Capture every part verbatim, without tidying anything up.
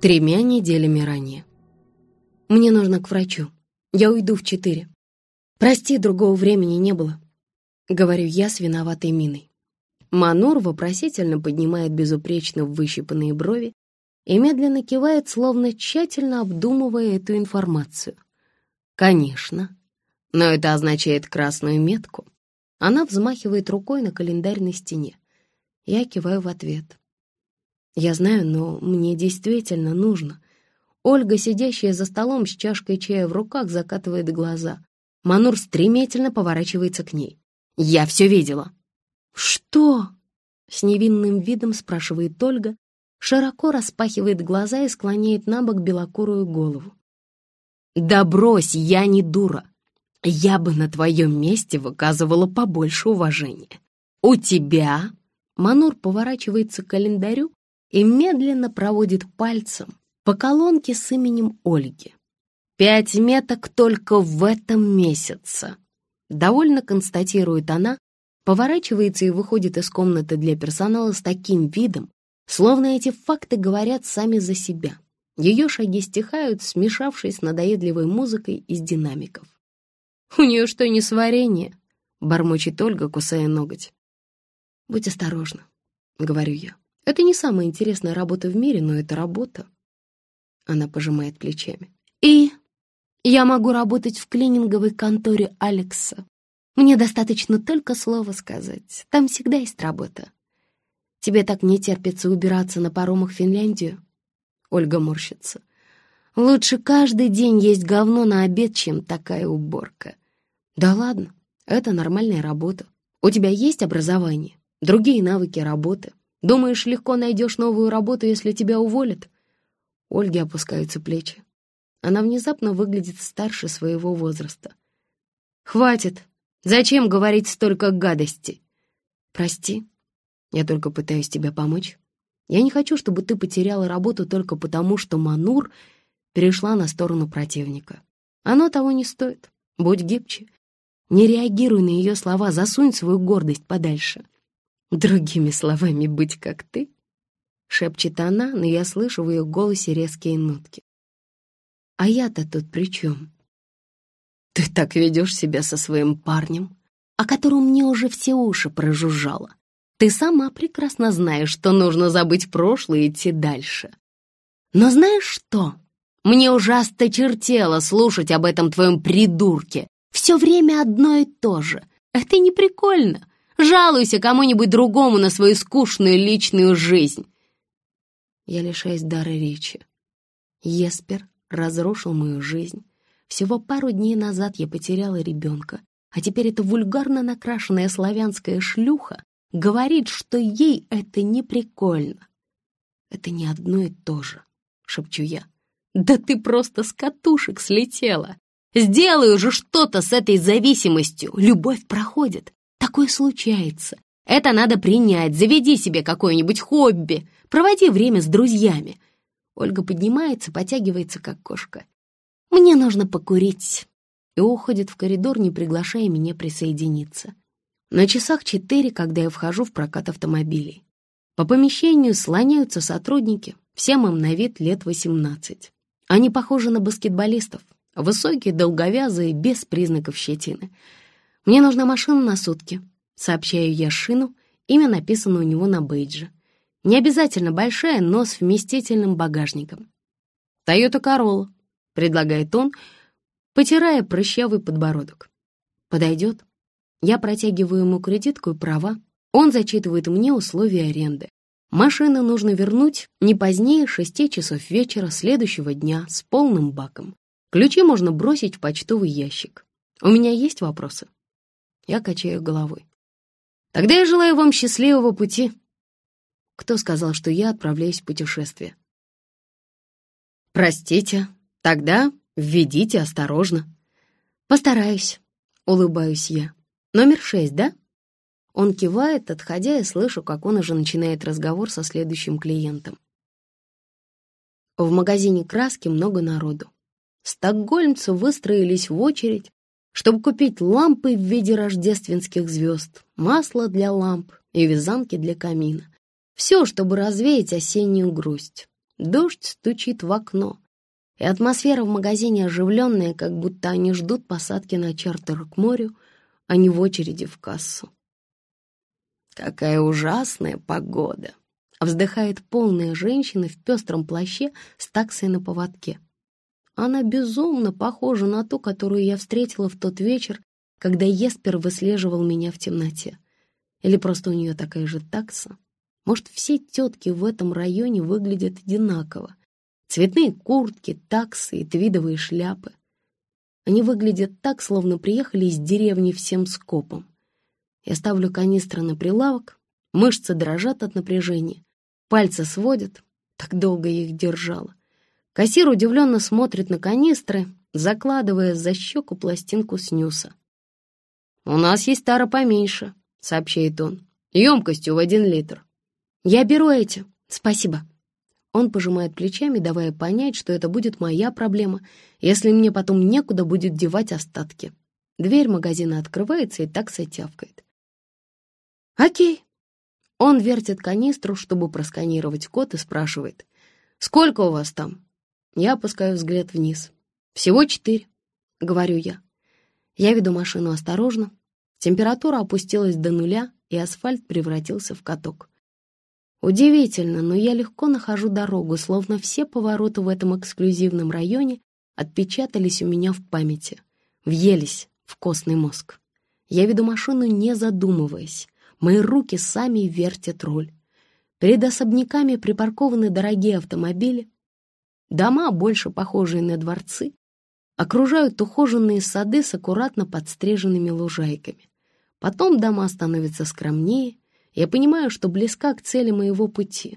Тремя неделями ранее. Мне нужно к врачу. Я уйду в четыре. Прости, другого времени не было. Говорю я с виноватой миной. Манур вопросительно поднимает безупречно выщипанные брови и медленно кивает, словно тщательно обдумывая эту информацию. Конечно, но это означает красную метку. Она взмахивает рукой на календарь на стене. Я киваю в ответ. Я знаю, но мне действительно нужно. Ольга, сидящая за столом с чашкой чая в руках, закатывает глаза. Манур стремительно поворачивается к ней. «Я все видела». «Что?» — с невинным видом спрашивает Ольга, широко распахивает глаза и склоняет на бок белокурую голову. «Да брось, я не дура. Я бы на твоем месте выказывала побольше уважения. У тебя...» Манур поворачивается к календарю и медленно проводит пальцем по колонке с именем Ольги. «Пять меток только в этом месяце», — довольно констатирует она, поворачивается и выходит из комнаты для персонала с таким видом, словно эти факты говорят сами за себя. Ее шаги стихают, смешавшись с надоедливой музыкой из динамиков. «У нее что, несварение?» — бормочет Ольга, кусая ноготь. «Будь осторожна», — говорю я. «Это не самая интересная работа в мире, но это работа». Она пожимает плечами. «И я могу работать в клининговой конторе Алекса. Мне достаточно только слова сказать. Там всегда есть работа. Тебе так не терпится убираться на паромах в Финляндию?» Ольга морщится. «Лучше каждый день есть говно на обед, чем такая уборка». «Да ладно, это нормальная работа. У тебя есть образование, другие навыки работы. Думаешь, легко найдешь новую работу, если тебя уволят?» Ольге опускаются плечи. Она внезапно выглядит старше своего возраста. «Хватит! Зачем говорить столько гадостей?» «Прости, я только пытаюсь тебе помочь. Я не хочу, чтобы ты потеряла работу только потому, что Манур перешла на сторону противника. Оно того не стоит. Будь гибче. Не реагируй на ее слова, засунь свою гордость подальше. Другими словами, быть как ты», — шепчет она, но я слышу в ее голосе резкие нотки. «А я-то тут при чем?» «Ты так ведешь себя со своим парнем, о котором мне уже все уши прожужжало. Ты сама прекрасно знаешь, что нужно забыть прошлое и идти дальше. Но знаешь что? Мне ужасно осточертело слушать об этом твоем придурке. Все время одно и то же. Это не прикольно. Жалуйся кому-нибудь другому на свою скучную личную жизнь». Я лишаюсь дара речи. Еспер разрушил мою жизнь. Всего пару дней назад я потеряла ребенка, а теперь эта вульгарно накрашенная славянская шлюха говорит, что ей это не прикольно. «Это не одно и то же», — шепчу я. «Да ты просто с катушек слетела. Сделай уже что-то с этой зависимостью. Любовь проходит. Такое случается. Это надо принять. Заведи себе какое-нибудь хобби. Проводи время с друзьями». Ольга поднимается, потягивается, как кошка. «Мне нужно покурить», и уходит в коридор, не приглашая меня присоединиться. На часах четыре, когда я вхожу в прокат автомобилей. По помещению слоняются сотрудники, всем им на вид лет восемнадцать. Они похожи на баскетболистов, высокие, долговязые, без признаков щетины. «Мне нужна машина на сутки», — сообщаю я Шину, имя написано у него на бейдже. Не обязательно большая, но с вместительным багажником. «Тойота Королла», — предлагает он, потирая прыщавый подбородок. «Подойдет?» Я протягиваю ему кредитку и права. Он зачитывает мне условия аренды. Машину нужно вернуть не позднее шести часов вечера следующего дня с полным баком. Ключи можно бросить в почтовый ящик. У меня есть вопросы?» Я качаю головой. «Тогда я желаю вам счастливого пути». Кто сказал, что я отправляюсь в путешествие? «Простите, тогда введите осторожно». «Постараюсь», — улыбаюсь я. «Номер шесть, да?» Он кивает, отходя, и слышу, как он уже начинает разговор со следующим клиентом. В магазине краски много народу. Стокгольмцы выстроились в очередь, чтобы купить лампы в виде рождественских звезд, масло для ламп и вязанки для камина. Все, чтобы развеять осеннюю грусть. Дождь стучит в окно, и атмосфера в магазине оживленная, как будто они ждут посадки на чартер к морю, а не в очереди в кассу. «Какая ужасная погода!» — вздыхает полная женщина в пестром плаще с таксой на поводке. Она безумно похожа на ту, которую я встретила в тот вечер, когда Еспер выслеживал меня в темноте. Или просто у нее такая же такса? Может, все тетки в этом районе выглядят одинаково? Цветные куртки, таксы и твидовые шляпы. Они выглядят так, словно приехали из деревни всем скопом. Я ставлю канистры на прилавок, мышцы дрожат от напряжения, пальцы сводят, так долго я их держала. Кассир удивленно смотрит на канистры, закладывая за щеку пластинку снюса. «У нас есть тара поменьше», — сообщает он, «емкостью в один литр». «Я беру эти, спасибо». Он пожимает плечами, давая понять, что это будет моя проблема, если мне потом некуда будет девать остатки. Дверь магазина открывается, и такса тявкает. «Окей». Он вертит канистру, чтобы просканировать код, и спрашивает: «Сколько у вас там?» Я опускаю взгляд вниз. «Всего четыре», — говорю я. Я веду машину осторожно. Температура опустилась до нуля, и асфальт превратился в каток. Удивительно, но я легко нахожу дорогу, словно все повороты в этом эксклюзивном районе отпечатались у меня в памяти, въелись в костный мозг. Я веду машину, не задумываясь. Мои руки сами вертят руль. Перед особняками припаркованы дорогие автомобили. Дома, больше похожие на дворцы, окружают ухоженные сады с аккуратно подстриженными лужайками. Потом дома становятся скромнее. Я понимаю, что близка к цели моего пути.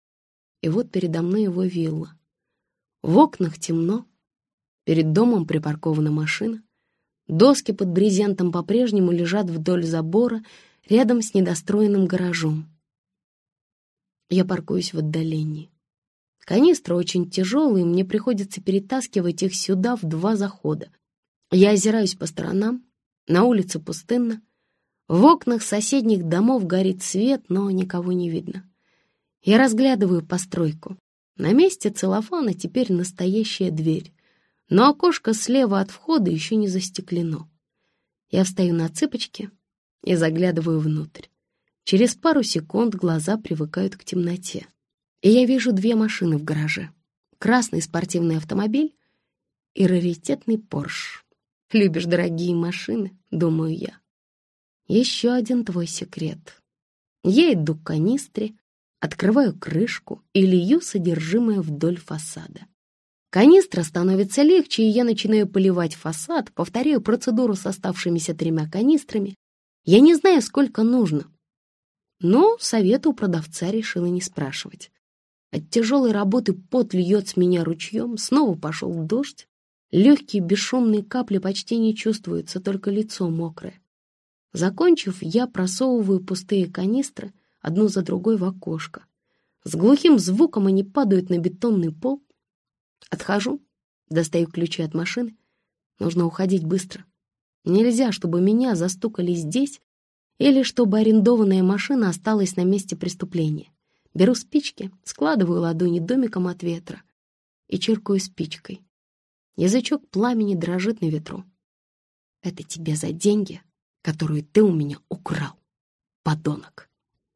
И вот передо мной его вилла. В окнах темно. Перед домом припаркована машина. Доски под брезентом по-прежнему лежат вдоль забора, рядом с недостроенным гаражом. Я паркуюсь в отдалении. Канистры очень тяжелые, мне приходится перетаскивать их сюда в два захода. Я озираюсь по сторонам. На улице пустынно. В окнах соседних домов горит свет, но никого не видно. Я разглядываю постройку. На месте целлофана теперь настоящая дверь, но окошко слева от входа еще не застеклено. Я встаю на цыпочки и заглядываю внутрь. Через пару секунд глаза привыкают к темноте, и я вижу две машины в гараже. Красный спортивный автомобиль и раритетный Порш. Любишь дорогие машины, думаю я. Еще один твой секрет. Я иду к канистре, открываю крышку и лью содержимое вдоль фасада. Канистра становится легче, и я начинаю поливать фасад, повторяю процедуру с оставшимися тремя канистрами. Я не знаю, сколько нужно, но совета у продавца решила не спрашивать. От тяжелой работы пот льет с меня ручьем, снова пошел дождь. Легкие бесшумные капли почти не чувствуются, только лицо мокрое. Закончив, я просовываю пустые канистры одну за другой в окошко. С глухим звуком они падают на бетонный пол. Отхожу, достаю ключи от машины. Нужно уходить быстро. Нельзя, чтобы меня застукали здесь или чтобы арендованная машина осталась на месте преступления. Беру спички, складываю ладони домиком от ветра и чиркаю спичкой. Язычок пламени дрожит на ветру. Это тебе за деньги, которую ты у меня украл, подонок.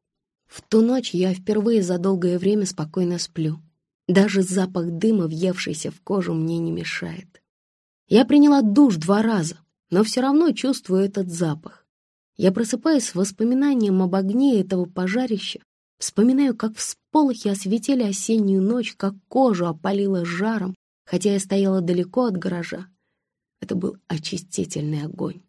В ту ночь я впервые за долгое время спокойно сплю. Даже запах дыма, въевшийся в кожу, мне не мешает. Я приняла душ два раза, но все равно чувствую этот запах. Я просыпаюсь с воспоминанием об огне этого пожарища, вспоминаю, как всполохи осветили осеннюю ночь, как кожу опалило жаром, хотя я стояла далеко от гаража. Это был очистительный огонь.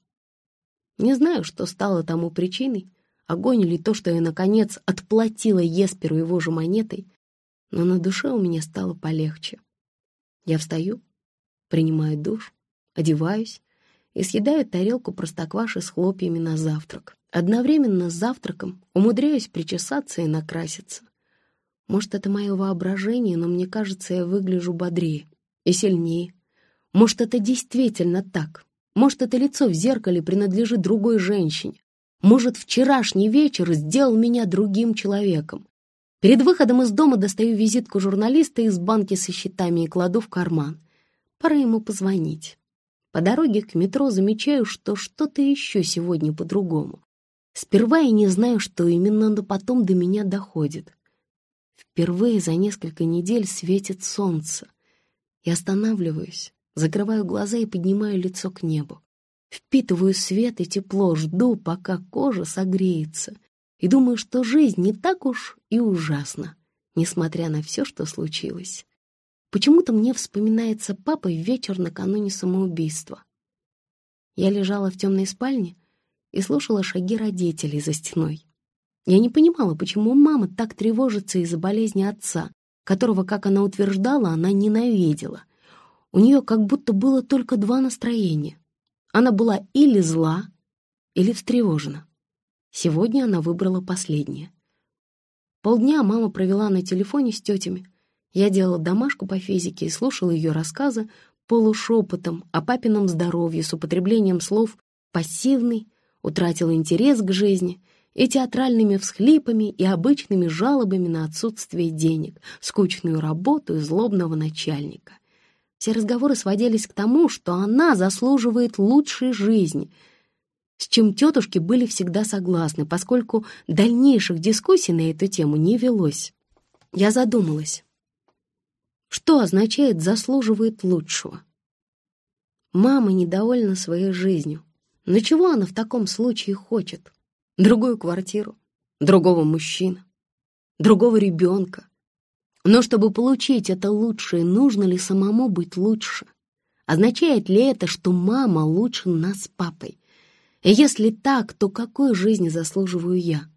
Не знаю, что стало тому причиной, огонь или то, что я, наконец, отплатила Есперу его же монетой, но на душе у меня стало полегче. Я встаю, принимаю душ, одеваюсь и съедаю тарелку простокваши с хлопьями на завтрак. Одновременно с завтраком умудряюсь причесаться и накраситься. Может, это мое воображение, но мне кажется, я выгляжу бодрее и сильнее. Может, это действительно так. Может, это лицо в зеркале принадлежит другой женщине. Может, вчерашний вечер сделал меня другим человеком. Перед выходом из дома достаю визитку журналиста из банки со счетами и кладу в карман. Пора ему позвонить. По дороге к метро замечаю, что что-то еще сегодня по-другому. Сперва я не знаю, что именно, но потом до меня доходит. Впервые за несколько недель светит солнце. Я останавливаюсь, закрываю глаза и поднимаю лицо к небу. Впитываю свет и тепло, жду, пока кожа согреется. И думаю, что жизнь не так уж и ужасна, несмотря на все, что случилось. Почему-то мне вспоминается папа в вечер накануне самоубийства. Я лежала в темной спальне и слушала шаги родителей за стеной. Я не понимала, почему мама так тревожится из-за болезни отца, которого, как она утверждала, она ненавидела. У нее как будто было только два настроения. Она была или зла, или встревожена. Сегодня она выбрала последнее. Полдня мама провела на телефоне с тетями. Я делала домашку по физике и слушала ее рассказы полушепотом о папином здоровье с употреблением слов «пассивный», «утратил интерес к жизни» и театральными всхлипами и обычными жалобами на отсутствие денег, скучную работу и злобного начальника. Все разговоры сводились к тому, что она заслуживает лучшей жизни, с чем тетушки были всегда согласны, поскольку дальнейших дискуссий на эту тему не велось. Я задумалась. Что означает «заслуживает лучшего»? Мама недовольна своей жизнью. Но чего она в таком случае хочет? Другую квартиру, другого мужчину, другого ребенка. Но чтобы получить это лучшее, нужно ли самому быть лучше? Означает ли это, что мама лучше нас с папой? И если так, то какой жизни заслуживаю я?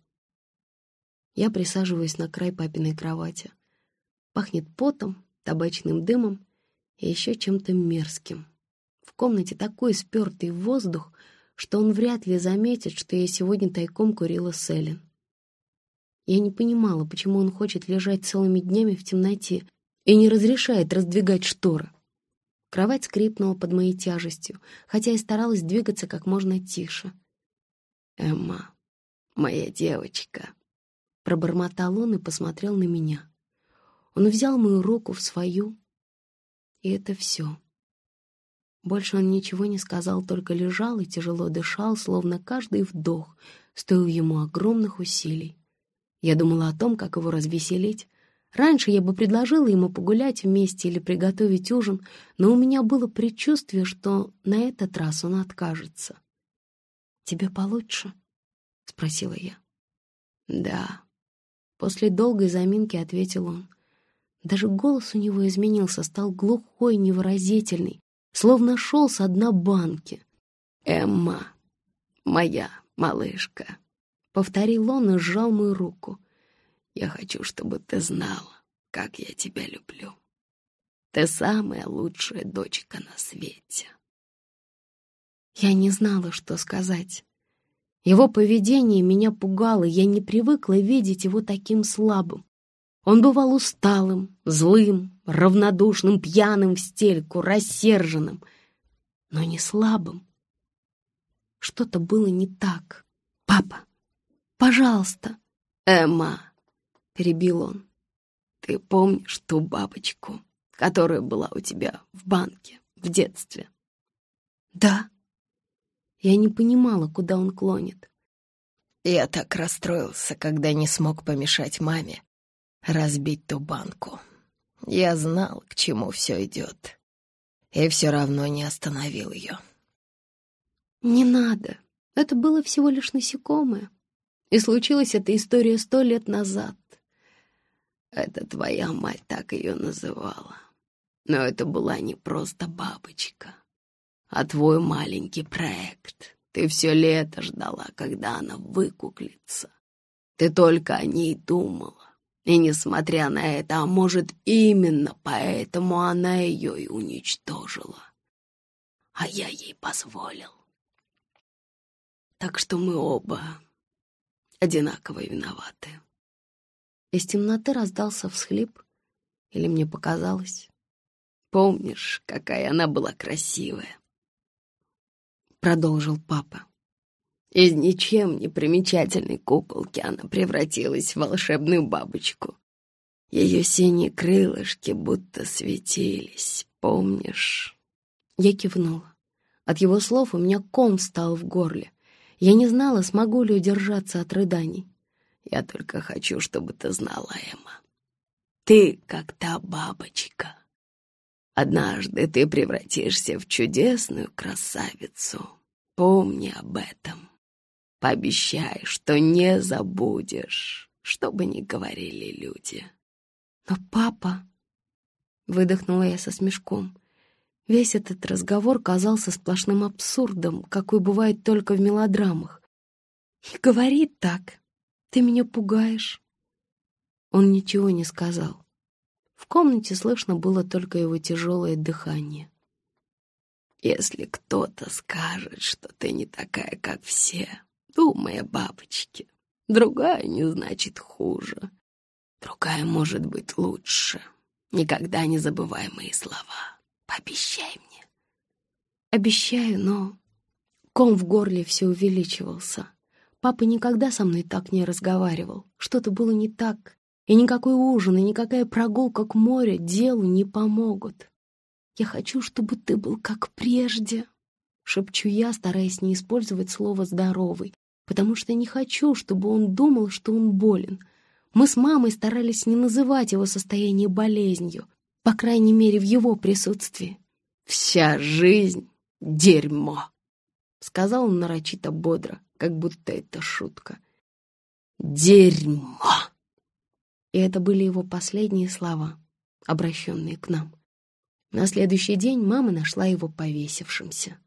Я присаживаюсь на край папиной кровати. Пахнет потом, табачным дымом и еще чем-то мерзким. В комнате такой спертый воздух, что он вряд ли заметит, что я сегодня тайком курила с Эллен. Я не понимала, почему он хочет лежать целыми днями в темноте и не разрешает раздвигать шторы. Кровать скрипнула под моей тяжестью, хотя и старалась двигаться как можно тише. «Эмма, моя девочка», — пробормотал он и посмотрел на меня. Он взял мою руку в свою, и это все. Больше он ничего не сказал, только лежал и тяжело дышал, словно каждый вдох стоил ему огромных усилий. Я думала о том, как его развеселить. Раньше я бы предложила ему погулять вместе или приготовить ужин, но у меня было предчувствие, что на этот раз он откажется. «Тебе получше?» — спросила я. «Да», — после долгой заминки ответил он. Даже голос у него изменился, стал глухой, невыразительный, словно шел со дна банки. «Эмма, моя малышка», — повторил он и сжал мою руку. «Я хочу, чтобы ты знала, как я тебя люблю. Ты самая лучшая дочка на свете». Я не знала, что сказать. Его поведение меня пугало, я не привыкла видеть его таким слабым. Он бывал усталым, злым, равнодушным, пьяным в стельку, рассерженным, но не слабым. Что-то было не так. «Папа, пожалуйста!» «Эмма!» — перебил он. «Ты помнишь ту бабочку, которая была у тебя в банке в детстве?» «Да». Я не понимала, куда он клонит. «Я так расстроился, когда не смог помешать маме разбить ту банку. Я знал, к чему все идет, и все равно не остановил ее». «Не надо. Это было всего лишь насекомое. И случилась эта история сто лет назад». «Это твоя мать так ее называла. Но это была не просто бабочка, а твой маленький проект. Ты все лето ждала, когда она выкуклится. Ты только о ней думала. И несмотря на это, а может, именно поэтому она ее и уничтожила. А я ей позволил. Так что мы оба одинаково виноваты». Из темноты раздался всхлип, или мне показалось. «Помнишь, какая она была красивая?» Продолжил папа. Из ничем не примечательной куколки она превратилась в волшебную бабочку. Ее синие крылышки будто светились, помнишь?» Я кивнула. От его слов у меня ком встал в горле. Я не знала, смогу ли удержаться от рыданий. «Я только хочу, чтобы ты знала, Эмма. Ты как та бабочка. Однажды ты превратишься в чудесную красавицу. Помни об этом. Пообещай, что не забудешь, что бы ни говорили люди». «Но папа...» — выдохнула я со смешком. Весь этот разговор казался сплошным абсурдом, какой бывает только в мелодрамах. «Не говори так, ты меня пугаешь». Он ничего не сказал. В комнате слышно было только его тяжелое дыхание. «Если кто-то скажет, что ты не такая, как все, думай о бабочке. Другая не значит хуже. Другая может быть лучше. Никогда не забывай мои слова. Пообещай мне». «Обещаю, но...» Ком в горле все увеличивался. Папа никогда со мной так не разговаривал. Что-то было не так. И никакой ужин, и никакая прогулка к морю делу не помогут. «Я хочу, чтобы ты был как прежде», — шепчу я, стараясь не использовать слово «здоровый», потому что не хочу, чтобы он думал, что он болен. Мы с мамой старались не называть его состояние болезнью, по крайней мере, в его присутствии. «Вся жизнь — дерьмо», — сказал он нарочито бодро, как будто это шутка. «Дерьмо!» И это были его последние слова, обращенные к нам. На следующий день мама нашла его повесившимся.